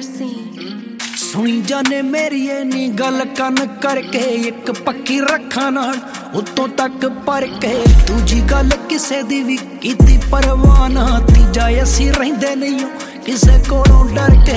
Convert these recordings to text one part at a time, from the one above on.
ਸੁਣੀ ਜਾਨੇ ਮੇਰੀ ਨੀ ਗੱਲ ਕੰਨ ਕਰਕੇ ਇੱਕ ਪੱਕੀ ਰੱਖਾਂ ਨਾਲ ਉੱਤੋਂ ਤੱਕ ਪਰ ਕੇ ਦੂਜੀ ਗੱਲ ਕਿਸੇ ਦੀ ਵੀ ਕੀਤੀ ਪਰਵਾਹ ਨਾ ਤੀਜਾ ਅਸੀਂ ਰਹਿੰਦੇ ਨਹੀਂ ਕਿਸੇ ਕੋਲੋਂ ਡਰ ਕੇ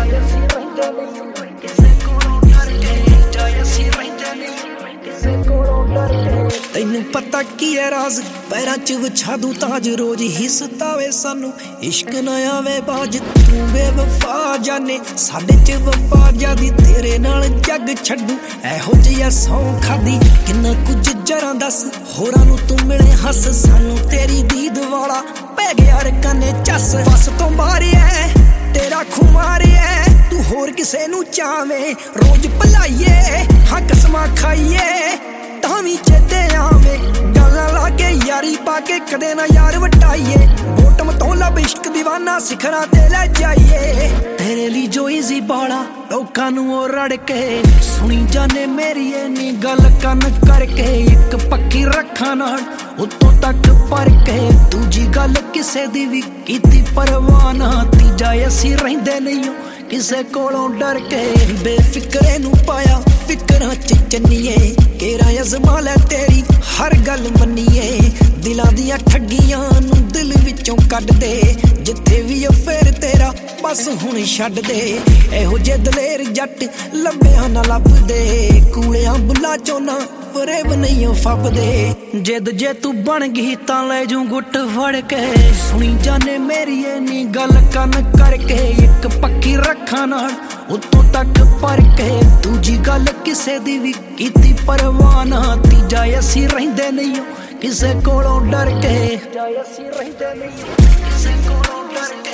ਤੈਨੂੰ ਪਤਾ ਕੀ ਹੈ ਰਾਜ਼ ਪੈਰਾਂ ਚ ਵਿਛਾ ਦੂ ਤਾਜ ਰੋਜ਼ ਹੀ ਸਤਾਵੇ ਸਾਨੂੰ ਇਸ਼ਕ ਨਾ ਆਵੇ ਬਾਜ ਤੂੰ ਬੇਵਫਾ ਜਾਨੇ ਸਾਡੇ ਚ ਵਫਾ ਜਿਆਦੀ ਤੇਰੇ ਨਾਲ ਜੱਗ ਛੱਡੂ ਇਹੋ ਜਿਹਾ ਸੌਂ ਖਾਦੀ ਕਿੰਨਾ ਕੁਝ ਜਰਾਂ ਦੱਸ ਹੋਰਾਂ ਨੂੰ ਤੂੰ ਮਿਲੇ ਹੱਸ ਸਾਨੂੰ ਤੇਰੀ ਦੀਦ ਵਾਲਾ ਪੈ ਗਿਆ ਰਕਾਨੇ ਚੱਸ ਬਸ ਤੋਂ ਮਾਰਿਆ ਤੇਰਾ ਖੁਮਾਰਿਆ ਤੂੰ ਹੋਰ ਕਿਸੇ ਨੂੰ ਚਾਵੇਂ ਰੋਜ਼ ਭਲਾਈਏ ਹਾਂ ਕਸਮਾਂ ਖਾਈਏ ਤਾਂ ਵੀ ਚੇਤੇ ਆਵੇ ਗੱਲਾਂ ਲਾ ਕੇ ਯਾਰੀ ਪਾ ਕੇ ਕਦੇ ਨਾ ਯਾਰ ਵਟਾਈਏ ਬੋਟਮ ਤੋਂ ਲੱਭ ਇਸ਼ਕ ਦੀਵਾਨਾ ਸਿਖਰਾਂ ਤੇ ਲੈ ਜਾਈਏ ਤੇਰੇ ਲਈ ਜੋ ਈਜ਼ੀ ਬਾਲਾ ਲੋਕਾਂ ਨੂੰ ਉਹ ਰੜ ਕੇ ਸੁਣੀ ਜਾਨੇ ਮੇਰੀ ਨੀ ਗੱਲ ਕੰਨ ਕਰਕੇ ਇੱਕ ਪੱਕੀ ਰੱਖਾਂ ਨਾਲ ਉੱਤੋਂ ਤੱਕ ਪਰ ਕੇ ਦੂਜੀ ਗੱਲ ਕਿਸੇ ਦੀ ਵੀ ਕੀਤੀ ਪਰਵਾਹ ਨਾ ਤੀਜਾ ਅਸੀਂ ਰਹਿੰਦੇ ਨਹੀਂ ਕਿਸੇ ਕੋਲੋਂ ਡਰ ਕੇ ਬੇਫਿਕਰੇ ਨੂੰ ਪਾਇਆ ਫਿਕਰਾਂ ਚ ਚੰਨੀਏ ਕੇਰਾ ਅਜ਼ਮਾ ਲੈ ਤੇਰੀ ਹਰ ਗੱਲ ਮੰਨੀਏ ਦਿਲਾਂ ਦੀਆਂ ਠੱਗੀਆਂ ਨੂੰ ਦਿਲ ਵਿੱਚੋਂ ਕੱਢ ਦੇ ਜਿੱਥੇ ਵੀ ਫੇਰ ਤੇਰਾ ਬਸ ਹੁਣ ਛੱਡ ਦੇ ਇਹੋ ਜਿਹੇ ਦਲੇਰ ਜੱਟ ਲੱਭਿਆ ਨਾ ਲੱਭਦੇ ਕੂਲਿਆਂ ਬੁੱਲਾ ਚੋਂ ਨਾ ਫਰੇਬ ਨਹੀਂ ਫੱਬਦੇ ਜਿੱਦ ਜੇ ਤੂੰ ਬਣ ਗਈ ਤਾਂ ਲੈ ਜੂ ਗੁੱਟ ਫੜ ਕੇ ਸੁਣੀ ਜਾਨੇ ਮੇਰੀ ਨੀ ਗੱਲ ਕੰਨ ਕਰਕੇ ਇੱਕ ਪੱਕੀ ਰੱਖਾਂ ਨਾਲ ਉੱਤੋਂ ਤੱਕ ਪਰ ਕੇ ਦੂਜੀ ਗੱਲ ਕਿਸੇ ਦੀ ਵੀ ਕੀਤੀ ਪਰਵਾਹ ਨਾ ਤੀਜਾ ਅਸੀਂ ਰਹਿੰਦੇ ਨਹੀਂ ਕਿਸੇ ਕੋਲੋਂ ਡਰ ਕੇ ਕਿਸੇ ਕੋਲੋਂ ਡਰ ਕੇ